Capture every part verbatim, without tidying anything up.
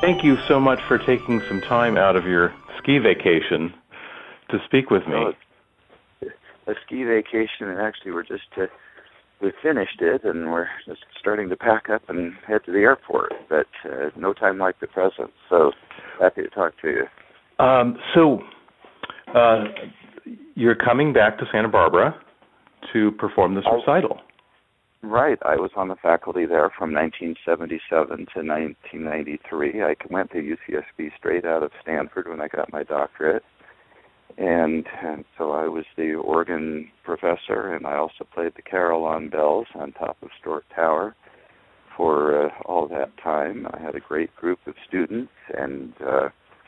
thank you so much for taking some time out of your ski vacation to speak with me. Well, it's a ski vacation, and actually we're just, uh, we finished it, and we're just starting to pack up and head to the airport, but uh, no time like the present, so happy to talk to you. Um, so, uh, you're coming back to Santa Barbara to perform this recital. Right. I was on the faculty there from nineteen seventy-seven to nineteen ninety-three. I went to U C S B straight out of Stanford when I got my doctorate. And, and so I was the organ professor, and I also played the carillon bells on top of Stork Tower for uh, all that time. I had a great group of students, and uh,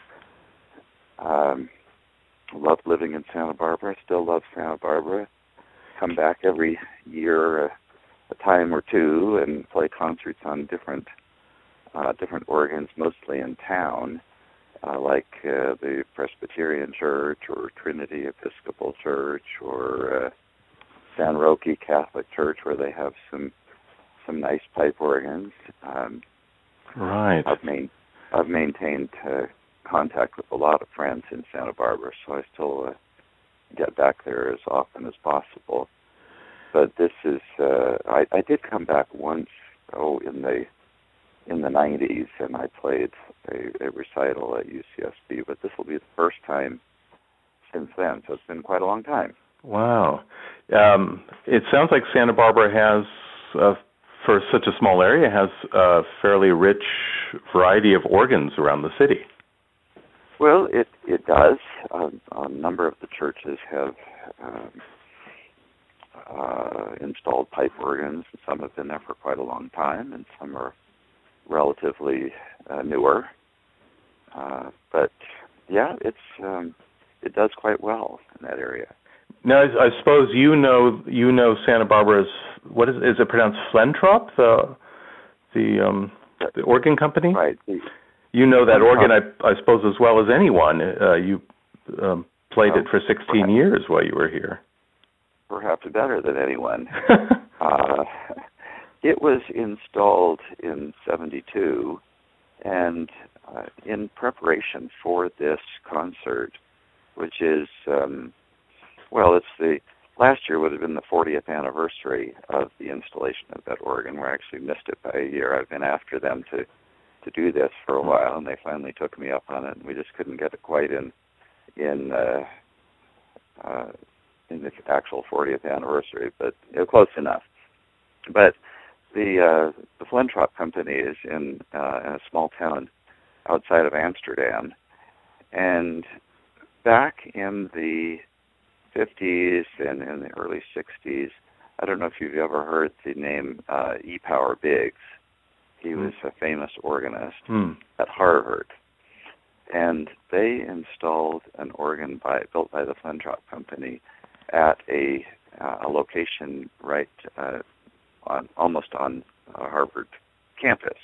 um, loved living in Santa Barbara. Still love Santa Barbara. Come back every year uh, a time or two and play concerts on different uh, different organs, mostly in town. Uh, like uh, the Presbyterian Church or Trinity Episcopal Church or uh, San Roque Catholic Church, where they have some some nice pipe organs. Um, right. I've, main, I've maintained uh, contact with a lot of friends in Santa Barbara, so I still uh, get back there as often as possible. But this is, uh, I, I did come back once, oh, in the in the nineties, and I played a, a recital at U C S B, but this will be the first time since then, so it's been quite a long time. Wow. Um, it sounds like Santa Barbara has, uh, for such a small area, has a fairly rich variety of organs around the city. Well, it, it does. Uh, a number of the churches have um, uh, installed pipe organs, and some have been there for quite a long time, and some are relatively uh, newer, uh, but yeah, it's um, it does quite well in that area. Now, I, I suppose you know you know Santa Barbara's, what is is it pronounced, Flentrop, the the um, the organ company? Right. The, you know that organ, I, I suppose, as well as anyone. Uh, you um, played oh, it for sixteen perhaps, years while you were here. Perhaps better than anyone. uh, It was installed in seventy-two, and uh, in preparation for this concert, which is, um, well, it's the, last year would have been the fortieth anniversary of the installation of that organ. We actually missed it by a year. I've been after them to, to do this for a while, and they finally took me up on it, and we just couldn't get it quite in, in, uh, uh, in the actual fortieth anniversary, but you know, close enough. But The uh, the Flentrop company is in, uh, in a small town outside of Amsterdam, and back in the fifties and in the early sixties, I don't know if you've ever heard the name uh, E. Power Biggs. He mm. was a famous organist mm. at Harvard, and they installed an organ by built by the Flentrop company at a uh, a location right. Uh, on almost on uh, Harvard campus.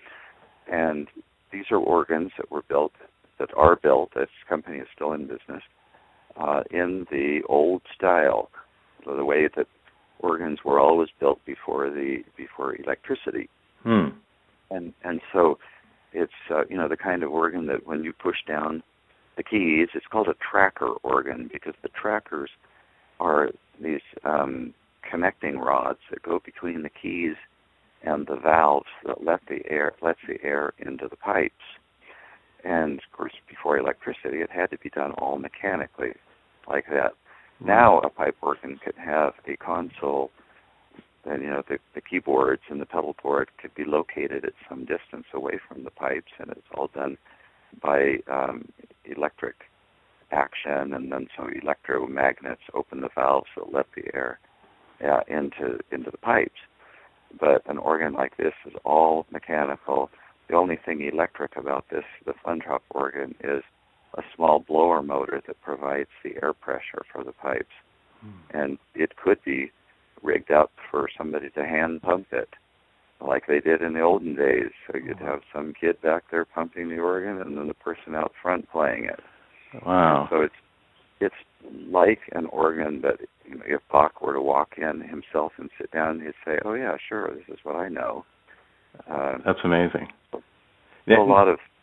And these are organs that were built, that are built, this company is still in business, uh, in the old style, so the way that organs were always built before the before electricity. Hmm. And and so it's, uh, you know, the kind of organ that when you push down the keys, it's called a tracker organ, because the trackers are these um, connecting rods that go between the keys and the valves that let the air lets the air into the pipes. And of course, before electricity, it had to be done all mechanically, like that. Mm-hmm. Now, a pipe organ could have a console, and you know the, the keyboards and the pedal board could be located at some distance away from the pipes, and it's all done by um, electric action, and then so electromagnets open the valves that let the air Uh, into into the pipes. But an organ like this is all mechanical. The only thing electric about this, the Flentrop organ, is a small blower motor that provides the air pressure for the pipes. Hmm. And it could be rigged up for somebody to hand pump it, like they did in the olden days. So you'd have some kid back there pumping the organ, and then the person out front playing it. Wow. And so it's it's like an organ that, you know, if Bach were to walk in himself and sit down, he'd say, "Oh yeah, sure, this is what I know." Uh, That's amazing. So a lot of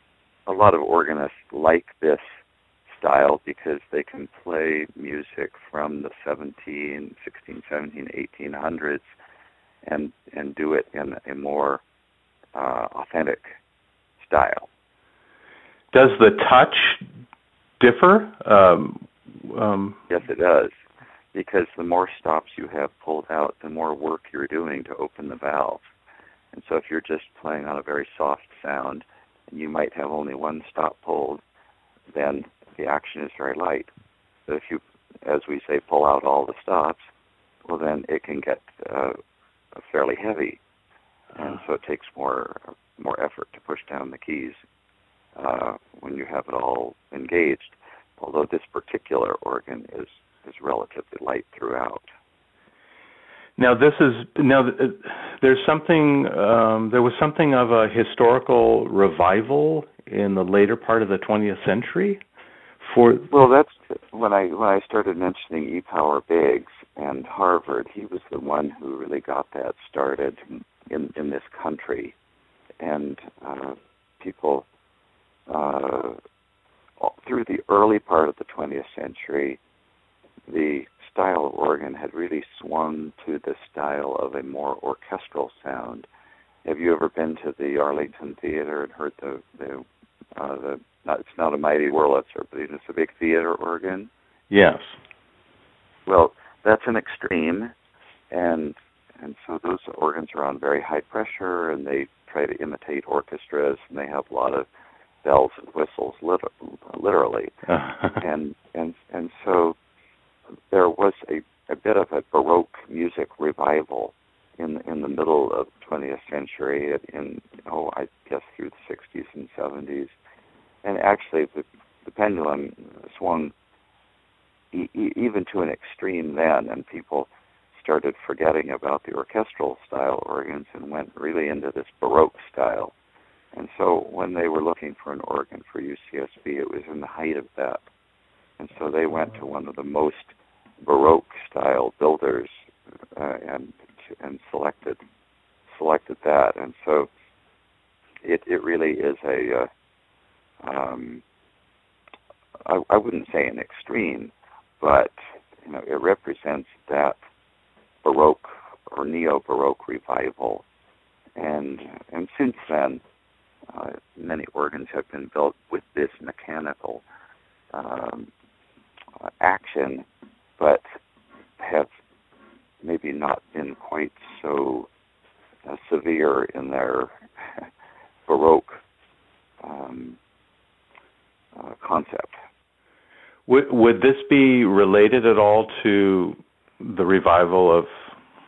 a lot of organists like this style because they can play music from the seventeen, sixteen, seventeen, eighteen hundreds and and do it in a more uh, authentic style. Does the touch differ? Um, um, yes, it does, because the more stops you have pulled out, the more work you're doing to open the valve. And so if you're just playing on a very soft sound, and you might have only one stop pulled, then the action is very light. But if you, as we say, pull out all the stops, well, then it can get uh, fairly heavy, and so it takes more more effort to push down the keys uh, when you have it all engaged. Although this particular organ is is relatively light throughout. Now this is now there's something um, there was something of a historical revival in the later part of the twentieth century. For well, that's when I when I started mentioning E. Power Biggs and Harvard. He was the one who really got that started in in this country, and uh, people uh, through the early part of the twentieth century, the style of organ had really swung to the style of a more orchestral sound. Have you ever been to the Arlington Theater and heard the the, uh, the not, it's not a mighty Wurlitzer, but it's a big theater organ? Yes. Well, that's an extreme, and and so those organs are on very high pressure, and they try to imitate orchestras, and they have a lot of bells and whistles, literally, and and and so there was a, a bit of a Baroque music revival in in the middle of the twentieth century, in oh I guess through the sixties and seventies, and actually the, the pendulum swung e- e- even to an extreme then, and people started forgetting about the orchestral style organs and went really into this Baroque style. And so when they were looking for an organ for U C S B, it was in the height of that. And so they went to one of the most Baroque-style builders uh, and and selected selected that. And so it it really is a uh, um, I, I wouldn't say an extreme, but you know it represents that Baroque or neo-Baroque revival. And and since then, uh, many organs have been built with this mechanical um, uh, action, but have maybe not been quite so uh, severe in their Baroque um, uh, concept. Would, would this be related at all to the revival of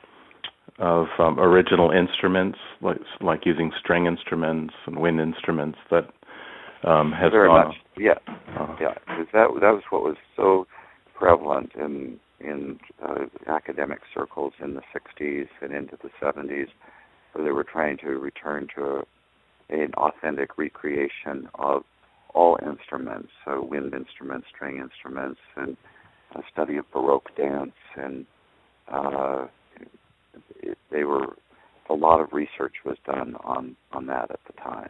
of um, original instruments, like like using string instruments and wind instruments that um, has very gone much, yeah, uh, yeah. Because that that was what was so prevalent in in uh, academic circles in the sixties and into the seventies, where they were trying to return to a, an authentic recreation of all instruments, so wind instruments, string instruments, and a study of Baroque dance, and uh, it, they were a lot of research was done on, on that at the time.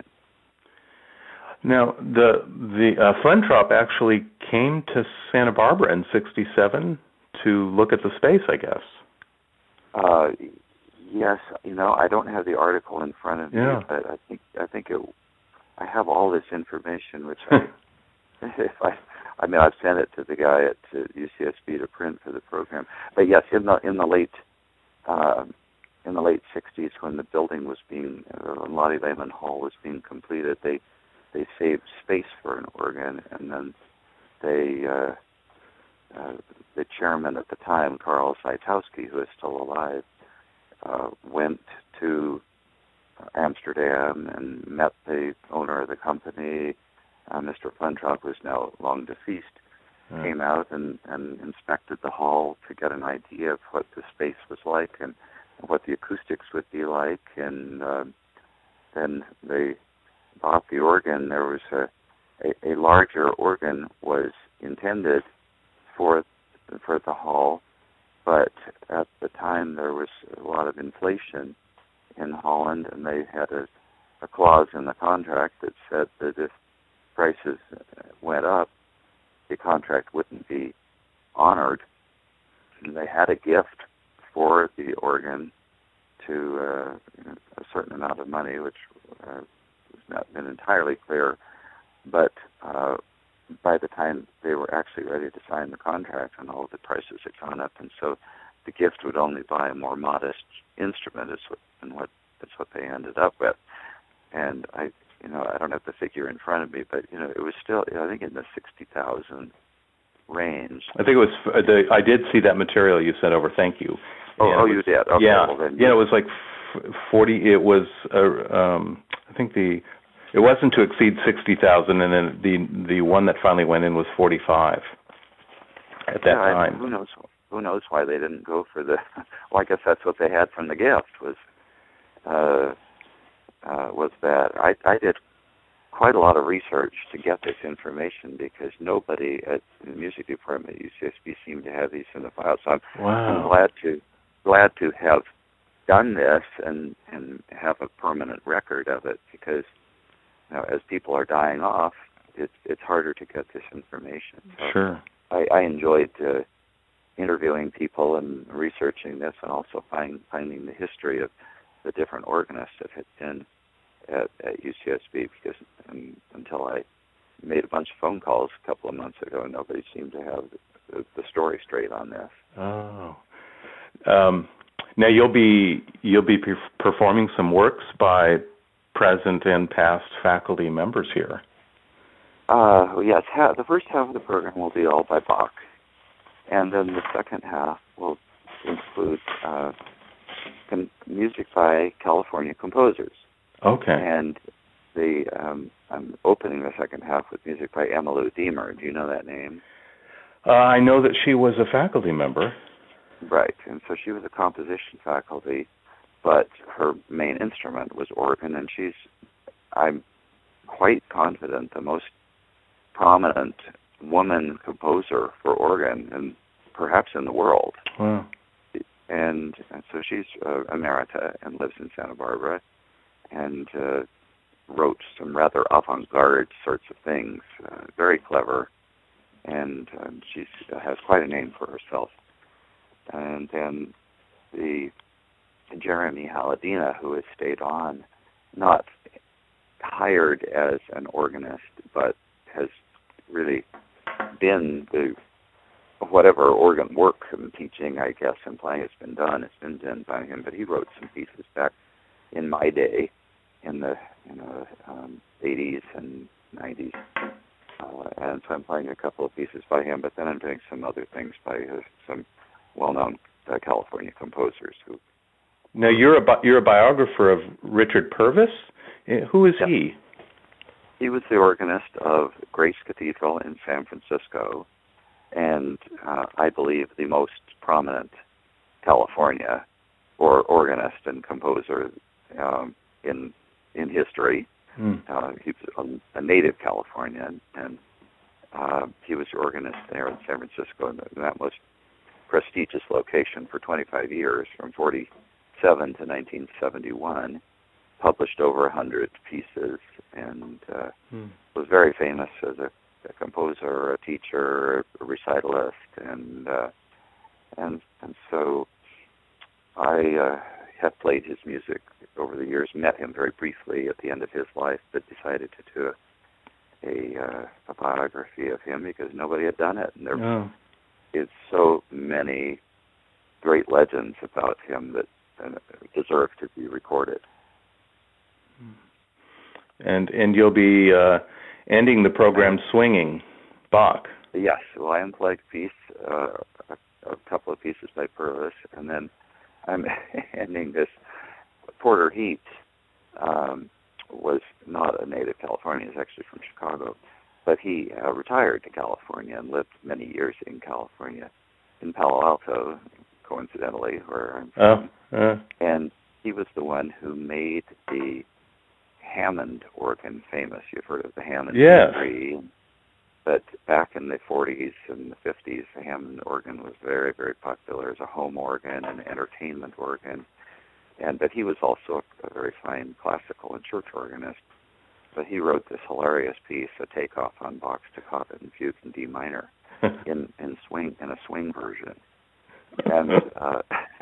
Now, the the uh, Flentrop actually came to Santa Barbara in sixty-seven to look at the space, I guess. Uh, yes, you know, I don't have the article in front of me, yeah. but I think I think it. I have all this information, which I, if I, I mean, I've sent it to the guy at uh, U C S B to print for the program. But yes, in the in the late uh, in the late sixties, when the building was being, uh, Lotte Lehman Hall was being completed, they they saved space for an organ, and then they uh, uh, the chairman at the time, Karl Saitowski, who is still alive, uh, went to Amsterdam and met the owner of the company, uh, Mister Flentrop, who's now long deceased, right. Came out and, and inspected the hall to get an idea of what the space was like and what the acoustics would be like, and uh, then they bought the organ. There was a, a, a larger organ was intended for for the hall, but at the time there was a lot of inflation in Holland, and they had a, a clause in the contract that said that if prices went up, the contract wouldn't be honored. And they had a gift for the organ to uh, you know, a certain amount of money, which uh, has not been entirely clear. But uh, by the time they were actually ready to sign the contract, and all the prices had gone up, and so the gift would only buy a more modest instrument, is what, and what that's what they ended up with. And I, you know, I don't have the figure in front of me, but you know, it was still, I think, in the sixty thousand range. I think it was. The, I did see that material you sent over. Thank you. Oh, oh was, you did. Okay, yeah, well, then yeah. It was like forty. It was. Uh, um, I think the. It wasn't to exceed sixty thousand, and then the the one that finally went in was forty five. At that yeah, time, I, who knows? Who knows why they didn't go for the? Well, I guess that's what they had from the gift was. Uh, uh, was that I I did quite a lot of research to get this information because nobody at the music department at U C S B seemed to have these in the file. So I'm, wow. I'm glad to glad to have done this and, and have a permanent record of it because you know, as people are dying off, it's it's harder to get this information. So sure. I, I enjoyed uh, interviewing people and researching this, and also find, finding the history of the different organists that had been At, at U C S B because um, until I made a bunch of phone calls a couple of months ago, nobody seemed to have the, the story straight on this. Oh, um, now you'll be you'll be performing some works by present and past faculty members here. Uh, yes, ha- the first half of the program will be all by Bach, and then the second half will include uh, com- music by California composers. Okay. And the um, I'm opening the second half with music by Emmylou Deemer. Do you know that name? Uh, I know that she was a faculty member. Right, and so she was a composition faculty, but her main instrument was organ, and she's, I'm quite confident, the most prominent woman composer for organ, and perhaps in the world. Wow. And, and so she's uh, emerita and lives in Santa Barbara, and uh, wrote some rather avant-garde sorts of things, uh, very clever, and um, she uh, has quite a name for herself. And then the Jeremy Haladina, who has stayed on, not hired as an organist, but has really been the whatever organ work and teaching, I guess, and playing has been done. It's been done by him, but he wrote some pieces back in my day, in the you know um, eighties and nineties, uh, and so I'm playing a couple of pieces by him. But then I'm doing some other things by uh, some well-known uh, California composers. Who now you're a bi- you're a biographer of Richard Purvis. Who is yeah. he? He was the organist of Grace Cathedral in San Francisco, and uh, I believe the most prominent California or organist and composer um, in in history. Mm. Uh, he was a, a native Californian, and uh, he was the organist there in San Francisco, and that was prestigious location for twenty-five years, from forty-seven to nineteen seventy-one. Published over a hundred pieces, and uh, mm. was very famous as a, a composer, a teacher, a recitalist, and uh, and and so I uh, have played his music over the years. Met him very briefly at the end of his life, but decided to do a a, uh, a biography of him because nobody had done it, and there oh. is so many great legends about him that uh, deserve to be recorded. And and you'll be uh, ending the program swinging Bach. Yes, well, I unplugged a piece, uh, a, a couple of pieces by Purvis, and then I'm ending this. Porter Heat um, was not a native Californian; he's actually from Chicago, but he uh, retired to California and lived many years in California, in Palo Alto, coincidentally, where I'm from. Oh, uh. And he was the one who made the Hammond organ famous. You've heard of the Hammond yeah. three. But back in the forties and the fifties, the Hammond organ was very, very popular as a home organ and entertainment organ. And but he was also a, a very fine classical and church organist. so he wrote this hilarious piece, a takeoff on Bach's Toccata and Fugue in D minor, in in swing in a swing version, and uh,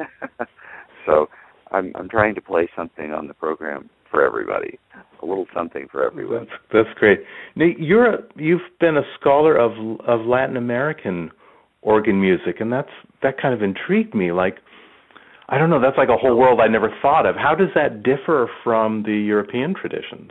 so I'm I'm trying to play something on the program for everybody, a little something for everyone. That's, that's great. Now, you're a, you've been a scholar of of Latin American organ music, and that's that kind of intrigued me. Like, I don't know, that's like a whole world I never thought of. How does that differ from the European traditions?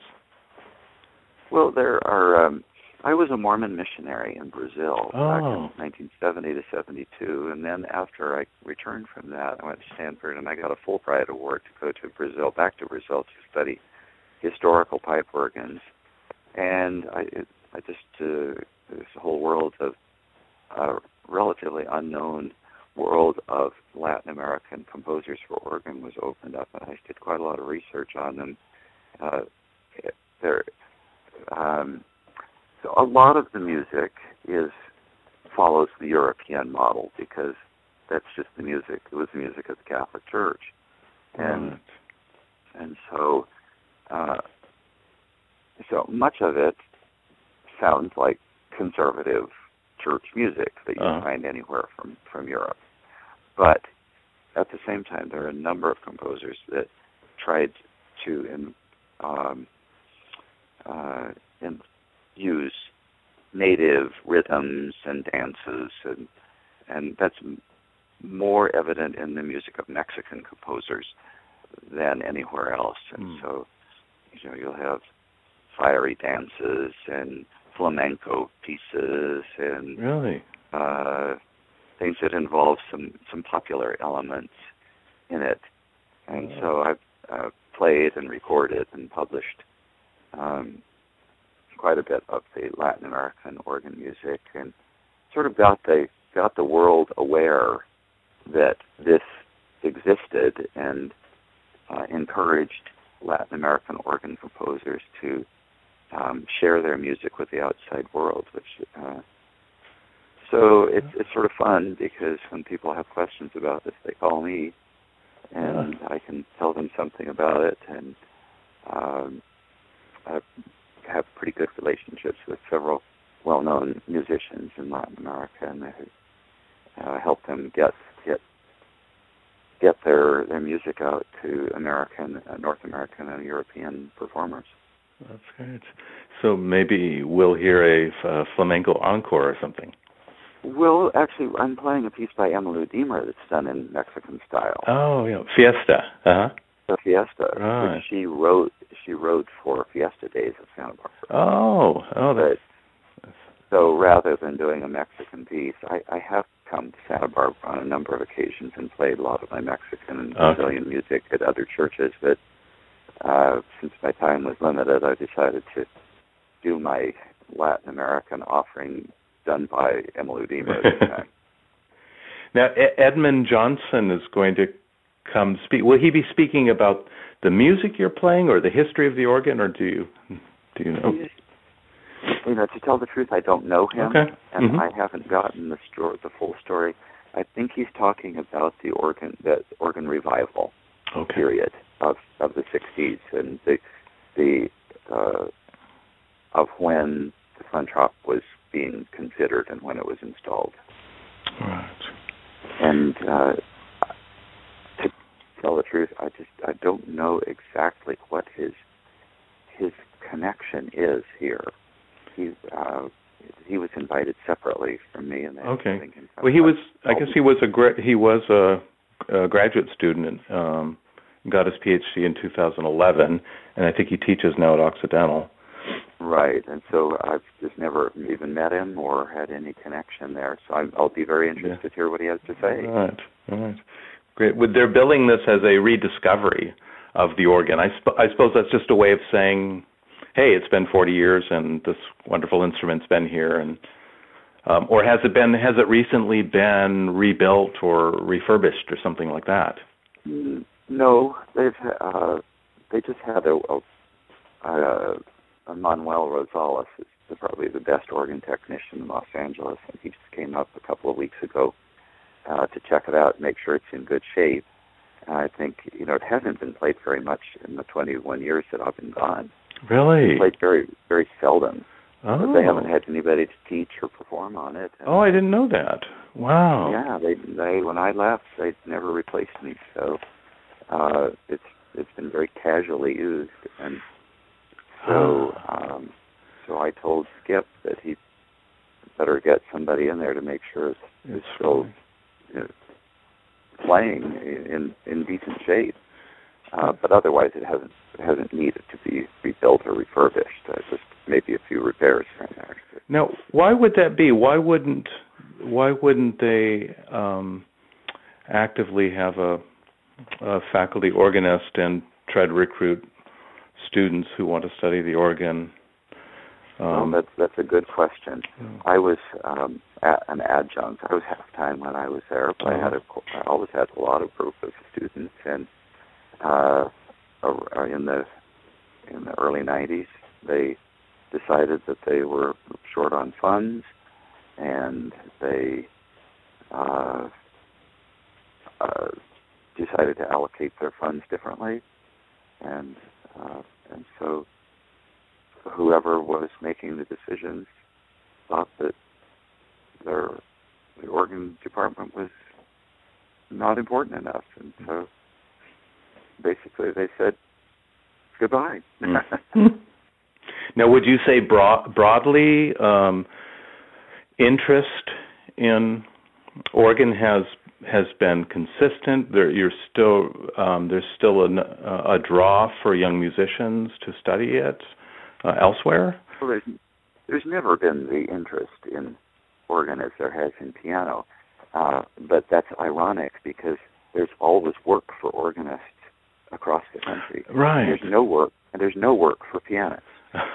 Well, there are. Um, I was a Mormon missionary in Brazil oh. back in nineteen seventy to seventy-two, and then after I returned from that, I went to Stanford, and I got a Fulbright award to go to Brazil, back to Brazil, to study historical pipe organs. And I, it, I just uh, this whole world of uh, relatively unknown world of Latin American composers for organ was opened up, and I did quite a lot of research on them. Uh, there. Um, so a lot of the music is follows the European model because that's just the music. It was the music of the Catholic Church, and right. and so uh, so much of it sounds like conservative church music that you uh-huh. find anywhere from, from Europe. But at the same time, there are a number of composers that tried to in, um, uh, and use native rhythms and dances, and and that's m- more evident in the music of Mexican composers than anywhere else. And mm. so, you know, you'll have fiery dances and flamenco pieces and really uh, things that involve some some popular elements in it. And yeah. so I've uh, played and recorded and published um, quite a bit of the Latin American organ music, and sort of got the got the world aware that this existed, and uh, encouraged Latin American organ composers to um, share their music with the outside world. Which uh, so it's it's sort of fun because when people have questions about this, they call me, and yeah. I can tell them something about it, and um, I have pretty good relationships with several well-known musicians in Latin America, and I uh, help them get get get their, their music out to American, uh, North American, and European performers. That's great. So maybe we'll hear a uh, flamenco encore or something. Well, actually, I'm playing a piece by Emmylou Deemer that's done in Mexican style. Oh, yeah, Fiesta. Uh huh. The Fiesta, right. which she wrote. She wrote for Fiesta Days at Santa Barbara. Oh, oh, that's. But, so rather than doing a Mexican piece, I, I have come to Santa Barbara on a number of occasions and played a lot of my Mexican and Brazilian okay. music at other churches. But uh, since my time was limited, I decided to do my Latin American offering done by Emmylou Deemer this time. Now, Edmund Johnson is going to come speak. Will he be speaking about the music you're playing or the history of the organ, or do you do you know? You know, to tell the truth, I don't know him, okay. and mm-hmm. I haven't gotten the story, the full story. I think he's talking about the organ, the organ revival okay. period of, of the sixties, and the the uh, of when the Von Trapp was being considered and when it was installed. Right. And uh, to tell the truth, I just I don't know exactly what his his connection is here. He uh, he was invited separately from me, and okay. Well, he was. I guess he was a gra- he was a, a graduate student and um, got his P H D in two thousand eleven, and I think he teaches now at Occidental. Right, and so I've just never even met him or had any connection there. So I'm, I'll be very interested yeah. to hear what he has to say. All right, all right, great. With they're billing this as a rediscovery of the organ. I, sp- I suppose that's just a way of saying, hey, it's been forty years and this wonderful instrument's been here, and um, or has it been? Has it recently been rebuilt or refurbished or something like that? No, they've uh, they just had a, a, a, a Manuel Rosales is the, probably the best organ technician in Los Angeles, and he just came up a couple of weeks ago uh, to check it out and make sure it's in good shape. And I think you know it hasn't been played very much in the twenty-one years that I've been gone. Really? I played very, very seldom. Oh. But they haven't had anybody to teach or perform on it. And oh, I didn't know that. Wow. Yeah, they, they when I left, they never replaced me. So uh, it's it's been very casually used, and so um, so I told Skip that he better get somebody in there to make sure it's, it's still you know, playing in in decent shape. Uh, but otherwise, it hasn't it hasn't needed to be rebuilt or refurbished. Uh, just maybe a few repairs here and there. Now, why would that be? Why wouldn't why wouldn't they um, actively have a, a faculty organist and try to recruit students who want to study the organ? well, Um, that's that's a good question. Yeah. I was um, a, an adjunct. I was half time when I was there, but uh-huh. I had a, I always had a lot of group of students, and uh, in the in the early nineties, they decided that they were short on funds, and they uh, uh, decided to allocate their funds differently, and uh, and so whoever was making the decisions thought that their the organ department was not important enough, and so basically they said goodbye. Now, would you say broad, broadly um, interest in organ has has been consistent? There, you're still um, there's still a, a draw for young musicians to study it uh, elsewhere? Well, there's, there's never been the interest in organ as there has in piano, uh, but that's ironic because there's always work for organists across the country. Right. There's no work, and there's no work for pianists.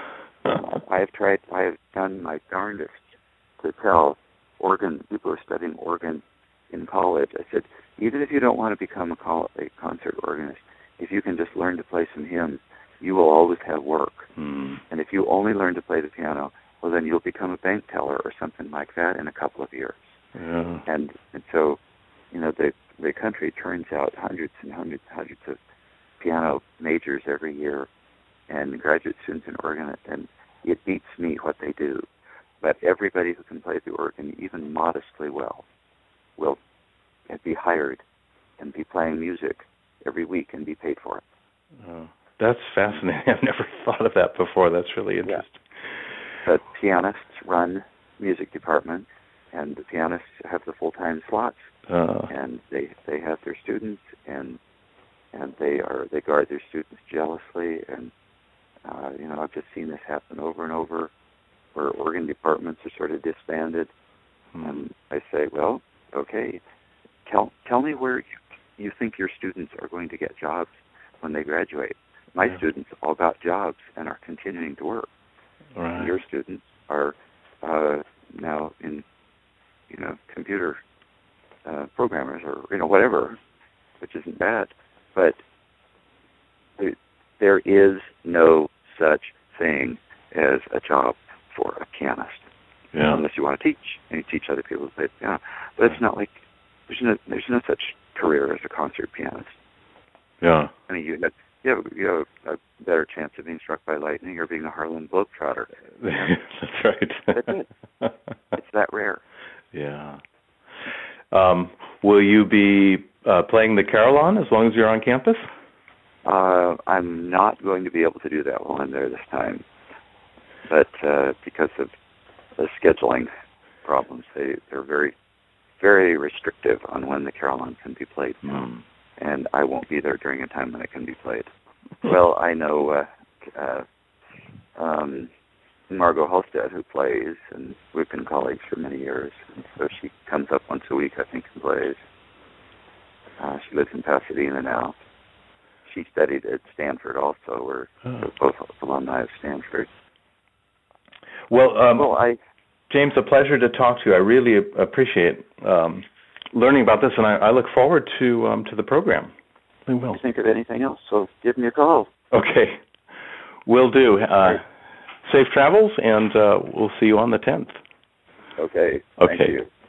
um, I have tried. I have done my darndest to tell organ people who are studying organ in college. I said, even if you don't want to become a, col- a concert organist, if you can just learn to play some hymns, you will always have work. Mm. And if you only learn to play the piano, well, then you'll become a bank teller or something like that in a couple of years. Yeah. And and so, you know, the the country turns out hundreds and hundreds and hundreds of piano majors every year and graduate students in organ, and it beats me what they do. But everybody who can play the organ, even modestly well, will be hired and be playing music every week and be paid for it. Oh, that's fascinating. I've never thought of that before. That's really interesting. Yeah. But pianists run music departments, and the pianists have the full-time slots, uh. and they they have their students, and and they are they guard their students jealously, and uh, you know I've just seen this happen over and over, where organ departments are sort of disbanded, hmm. and I say, well, okay, tell tell me where you, you think your students are going to get jobs when they graduate. My yeah. students all got jobs and are continuing to work. Right. Your students are uh, now in, you know, computer uh, programmers or you know whatever, which isn't bad, but there, there is no such thing as a job for a pianist, yeah. unless you want to teach and you teach other people to play the piano. But it's not like there's no there's no such career as a concert pianist. Yeah. I mean, you have, you have, you have a better chance of being struck by lightning or being a Harlem Globetrotter. That's right. That's it. It's that rare. Yeah. Um, will you be uh, playing the carillon as long as you're on campus? Uh, I'm not going to be able to do that while I'm there this time. But uh, because of the scheduling problems, they, they're very, very restrictive on when the carillon can be played. Mm. And I won't be there during a time when it can be played. Well, I know uh, uh, um, Margot Halstead, who plays, and we've been colleagues for many years. And so she comes up once a week, I think, and plays. Uh, she lives in Pasadena now. She studied at Stanford also. We're oh. both alumni of Stanford. Well, um, well I, James, a pleasure to talk to you. I really appreciate um, learning about this, and I, I look forward to um, to the program. We will. If you think of anything else, so give me a call. Okay. Will do. Uh, safe travels, and uh, we'll see you on the tenth. Okay. Okay. Thank you.